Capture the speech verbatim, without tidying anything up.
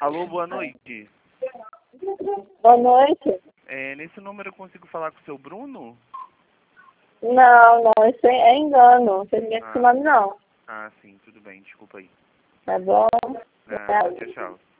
Alô, boa noite. Boa noite. É, nesse número eu consigo falar com o seu Bruno? Não, não, isso é engano. Não tem ninguém com esse Ah. nome, não. Ah, sim, tudo bem, desculpa aí. Tá bom? Ah, tchau, tchau.